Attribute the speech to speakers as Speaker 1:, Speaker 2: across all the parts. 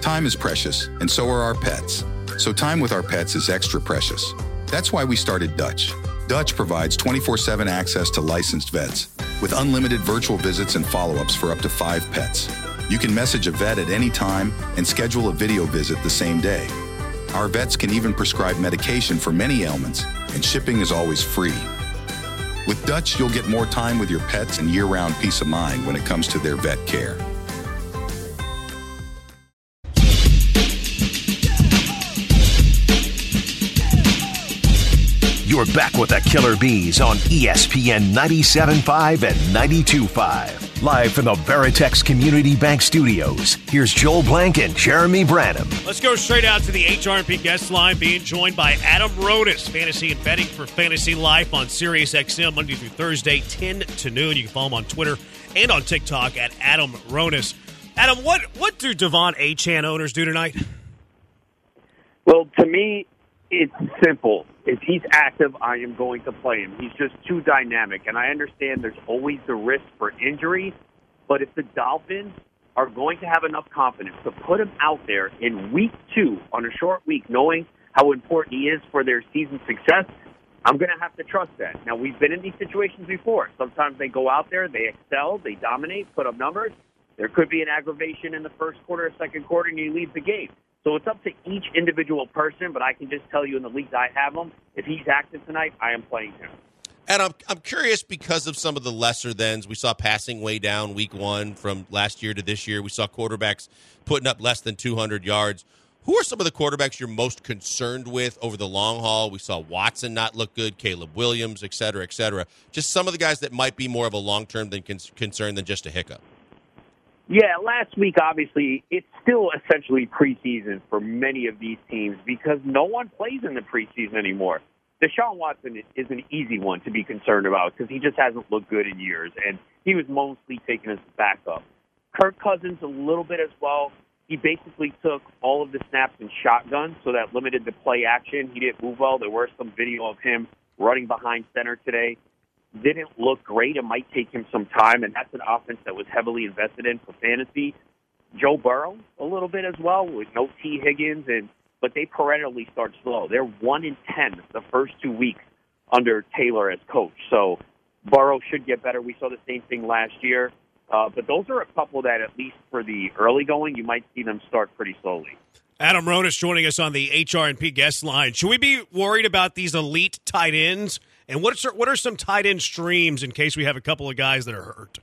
Speaker 1: Time is precious, and so are our pets. So time with our pets is extra precious. That's why we started Dutch. Dutch provides 24/7 access to licensed vets with unlimited virtual visits and follow-ups for up to 5 pets. You can message a vet at any time and schedule a video visit the same day. Our vets can even prescribe medication for many ailments, and shipping is always free. With Dutch, you'll get more time with your pets and year-round peace of mind when it comes to their vet care.
Speaker 2: You're back with the Killer Bees on ESPN 97.5 and 92.5. Live from the Veritex Community Bank Studios, here's Joel Blank and Jeremy Branham.
Speaker 3: Let's go straight out to the HRP guest line, being joined by Adam Ronis, fantasy and betting for Fantasy Life on SiriusXM Monday through Thursday, 10 to noon. You can follow him on Twitter and on TikTok at Adam Ronis. Adam, what do Devon Achane owners do tonight?
Speaker 4: Well, to me, it's simple. If he's active, I am going to play him. He's just too dynamic, and I understand there's always the risk for injury, but if the Dolphins are going to have enough confidence to put him out there in week 2 on a short week, knowing how important he is for their season success, I'm going to have to trust that. Now, we've been in these situations before. Sometimes they go out there, they excel, they dominate, put up numbers. There could be an aggravation in the first quarter or second quarter, and you leave the game. So it's up to each individual person, but I can just tell you in the leagues I have him, if he's active tonight, I am playing him.
Speaker 5: And I'm curious because of some of the lesser thens. We saw passing way down week 1 from last year to this year. We saw quarterbacks putting up less than 200 yards. Who are some of the quarterbacks you're most concerned with over the long haul? We saw Watson not look good, Caleb Williams, et cetera, et cetera. Just some of the guys that might be more of a long-term concern than just a hiccup.
Speaker 4: Yeah, last week, obviously, it's still essentially preseason for many of these teams because no one plays in the preseason anymore. Deshaun Watson is an easy one to be concerned about because he just hasn't looked good in years, and he was mostly taken as a backup. Kirk Cousins a little bit as well. He basically took all of the snaps in shotgun, so that limited the play action. He didn't move well. There were some video of him running behind center today. Didn't look great. It might take him some time, and that's an offense that was heavily invested in for fantasy. Joe Burrow, a little bit as well, with no T. Higgins, but they perennially start slow. They're 1-10 the first 2 weeks under Taylor as coach. So Burrow should get better. We saw the same thing last year. But those are a couple that, at least for the early going, you might see them start pretty slowly.
Speaker 3: Adam Ronis joining us on the HR&P guest line. Should we be worried about these elite tight ends? And what are some tight end streams in case we have a couple of guys that are hurt?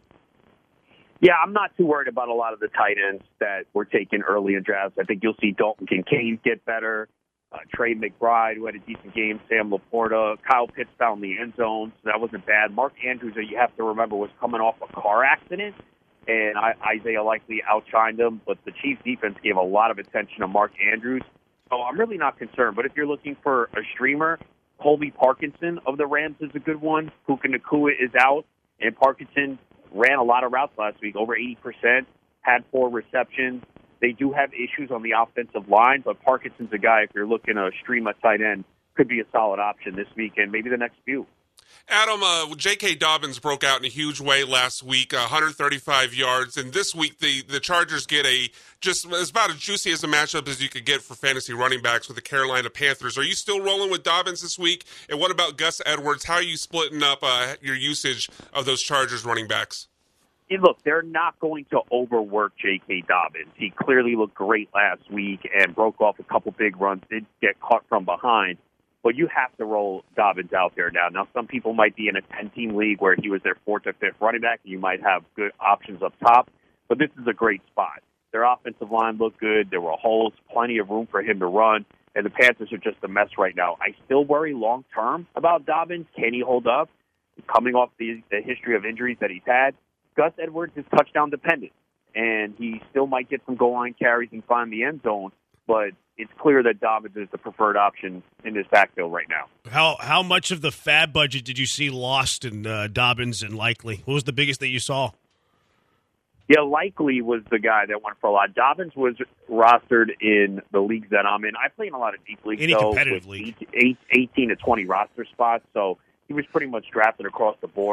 Speaker 4: Yeah, I'm not too worried about a lot of the tight ends that were taken early in drafts. I think you'll see Dalton Kincaid get better, Trey McBride, who had a decent game, Sam Laporta, Kyle Pitts found the end zone, so that wasn't bad. Mark Andrews, you have to remember, was coming off a car accident, and Isaiah likely outshined him, but the Chiefs defense gave a lot of attention to Mark Andrews. So I'm really not concerned. But if you're looking for a streamer, Colby Parkinson of the Rams is a good one. Puka Nacua is out, and Parkinson ran a lot of routes last week, over 80%, had 4 receptions. They do have issues on the offensive line, but Parkinson's a guy, if you're looking to stream a tight end, could be a solid option this week and maybe the next few.
Speaker 6: Adam, J.K. Dobbins broke out in a huge way last week, 135 yards, and this week the Chargers get it's about as juicy as a matchup as you could get for fantasy running backs with the Carolina Panthers. Are you still rolling with Dobbins this week? And what about Gus Edwards? How are you splitting up your usage of those Chargers running backs?
Speaker 4: Hey, look, they're not going to overwork J.K. Dobbins. He clearly looked great last week and broke off a couple big runs, did get caught from behind. But you have to roll Dobbins out there now. Now, some people might be in a 10-team league where he was their 4th or 5th running back, and you might have good options up top. But this is a great spot. Their offensive line looked good. There were holes, plenty of room for him to run, and the Panthers are just a mess right now. I still worry long-term about Dobbins. Can he hold up? Coming off the history of injuries that he's had, Gus Edwards is touchdown dependent, and he still might get some goal line carries and find the end zone, but it's clear that Dobbins is the preferred option in this backfield right now.
Speaker 3: How much of the fab budget did you see lost in Dobbins and Likely? What was the biggest that you saw?
Speaker 4: Yeah, Likely was the guy that went for a lot. Dobbins was rostered in the leagues that I'm in. I play in a lot of deep leagues,
Speaker 3: Any competitive league.
Speaker 4: 18 to 20 roster spots, so he was pretty much drafted across the board.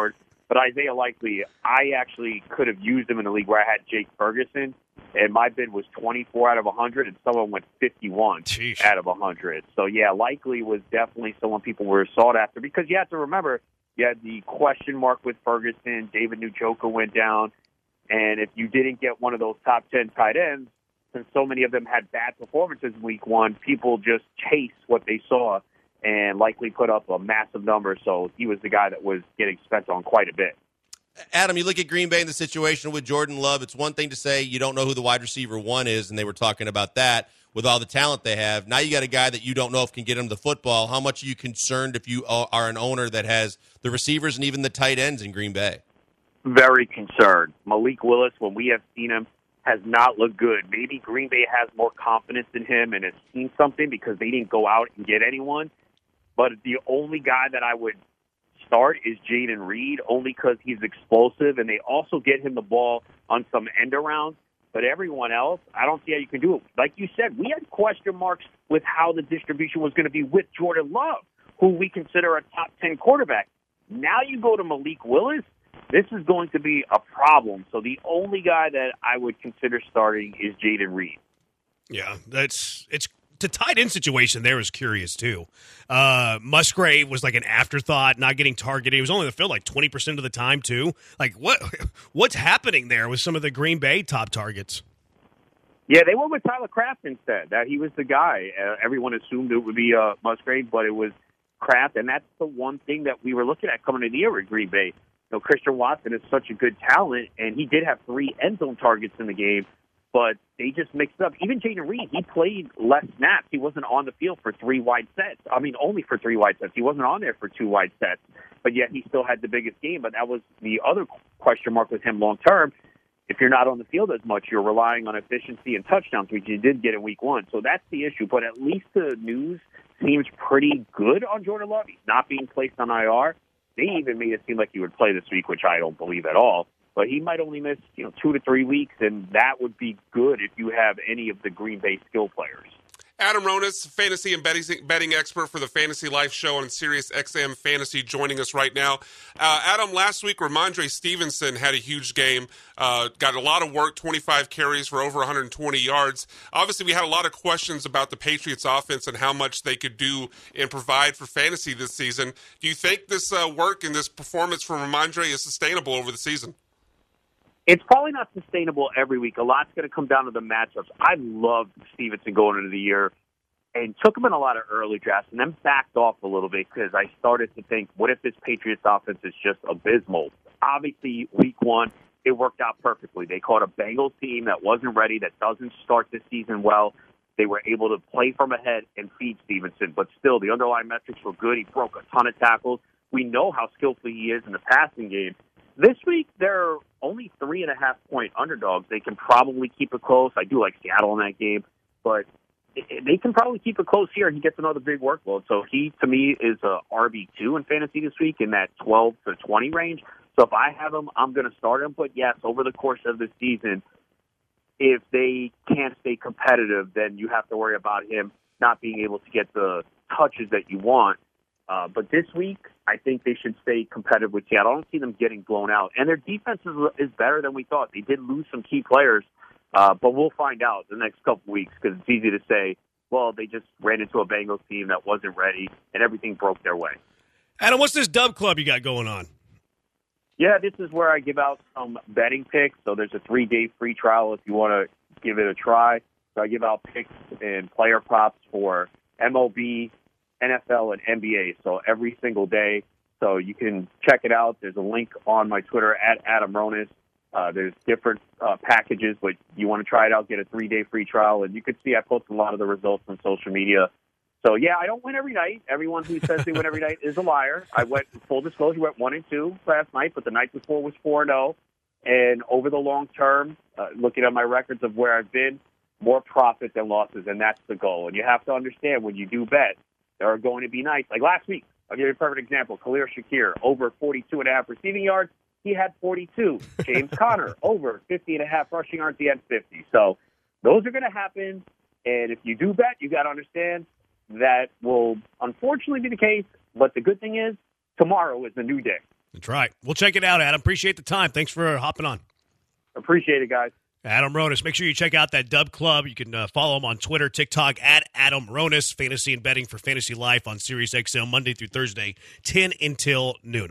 Speaker 4: But Isaiah Likely, I actually could have used him in a league where I had Jake Ferguson, and my bid was 24 out of 100, and someone went 51
Speaker 3: Sheesh.
Speaker 4: out of 100. So, yeah, Likely was definitely someone people were sought after, because you have to remember, you had the question mark with Ferguson, David Njoku went down, and if you didn't get one of those top 10 tight ends, since so many of them had bad performances in week one, people just chase what they saw and Likely put up a massive number. So he was the guy that was getting spent on quite a bit.
Speaker 5: Adam, you look at Green Bay in the situation with Jordan Love. It's one thing to say you don't know who the wide receiver one is, and they were talking about that with all the talent they have. Now you got a guy that you don't know if can get him the football. How much are you concerned if you are an owner that has the receivers and even the tight ends in Green Bay?
Speaker 4: Very concerned. Malik Willis, when we have seen him, has not looked good. Maybe Green Bay has more confidence in him and has seen something because they didn't go out and get anyone. But the only guy that I would start is Jaden Reed, only because he's explosive, and they also get him the ball on some end arounds. But everyone else, I don't see how you can do it. Like you said, we had question marks with how the distribution was going to be with Jordan Love, who we consider a top 10 quarterback. Now you go to Malik Willis, this is going to be a problem. So the only guy that I would consider starting is Jaden Reed.
Speaker 3: Yeah, it's the tight end situation there is curious too. Musgrave was like an afterthought, not getting targeted. He was only in the field like 20% of the time too. Like what's happening there with some of the Green Bay top targets?
Speaker 4: Yeah, they went with Tyler Kraft instead. That he was the guy. Everyone assumed it would be Musgrave, but it was Kraft, and that's the one thing that we were looking at coming into the year with Green Bay. You know, Christian Watson is such a good talent, and he did have 3 end zone targets in the game, but they just mixed it up. Even Jaden Reed, he played less snaps. He wasn't on the field for 3 wide sets. I mean, only for 3 wide sets. He wasn't on there for 2 wide sets, but yet he still had the biggest game. But that was the other question mark with him long term. If you're not on the field as much, you're relying on efficiency and touchdowns, which you did get in week 1. So that's the issue. But at least the news seems pretty good on Jordan Love. He's not being placed on IR. They even made it seem like he would play this week, which I don't believe at all. But he might only miss 2 to 3 weeks, and that would be good if you have any of the Green Bay skill players.
Speaker 6: Adam Ronis, fantasy and betting expert for the Fantasy Life Show on Sirius XM Fantasy, joining us right now. Adam, last week, Ramondre Stevenson had a huge game, got a lot of work, 25 carries for over 120 yards. Obviously, we had a lot of questions about the Patriots' offense and how much they could do and provide for fantasy this season. Do you think this work and this performance from Ramondre is sustainable over the season?
Speaker 4: It's probably not sustainable every week. A lot's going to come down to the matchups. I loved Stevenson going into the year and took him in a lot of early drafts and then backed off a little bit because I started to think, what if this Patriots offense is just abysmal? Obviously, week 1, it worked out perfectly. They caught a Bengals team that wasn't ready, that doesn't start this season well. They were able to play from ahead and feed Stevenson, but still, the underlying metrics were good. He broke a ton of tackles. We know how skillful he is in the passing game. This week, they're only 3.5-point underdogs. They can probably keep it close. I do like Seattle in that game, but they can probably keep it close here. He gets another big workload. So he, to me, is a RB2 in fantasy this week in that 12 to 20 range. So if I have him, I'm going to start him. But, yes, over the course of the season, if they can't stay competitive, then you have to worry about him not being able to get the touches that you want. But this week, I think they should stay competitive with Seattle. I don't see them getting blown out. And their defense is better than we thought. They did lose some key players, but we'll find out the next couple weeks because it's easy to say, well, they just ran into a Bengals team that wasn't ready, and everything broke their way.
Speaker 3: Adam, what's this Dub Club you got going on?
Speaker 4: Yeah, this is where I give out some betting picks. So there's a 3-day free trial if you want to give it a try. So I give out picks and player props for MLB, NFL, and NBA, so every single day. So you can check it out. There's a link on my Twitter at Adam Ronis. There's different packages, but you want to try it out, get a 3-day free trial. And you can see I post a lot of the results on social media. So, yeah, I don't win every night. Everyone who says they win every night is a liar. I went, full disclosure, went 1-2 last night, but the night before was 4-0. And over the long term, looking at my records of where I've been, more profit than losses, and that's the goal. And you have to understand when you do bet, there are going to be nights. Like last week, I'll give you a perfect example. Khalil Shakir, over 42.5 receiving yards. He had 42. James Conner, over 50.5 rushing yards. He had 50. So those are going to happen. And if you do bet, you got to understand that will unfortunately be the case. But the good thing is tomorrow is a new day.
Speaker 3: That's right. We'll check it out, Adam. Appreciate the time. Thanks for hopping on.
Speaker 4: Appreciate it, guys.
Speaker 3: Adam Ronis. Make sure you check out that Dub Club. You can follow him on Twitter, TikTok, at Adam Ronis. Fantasy and betting for Fantasy Life on Sirius XM Monday through Thursday, 10 until noon.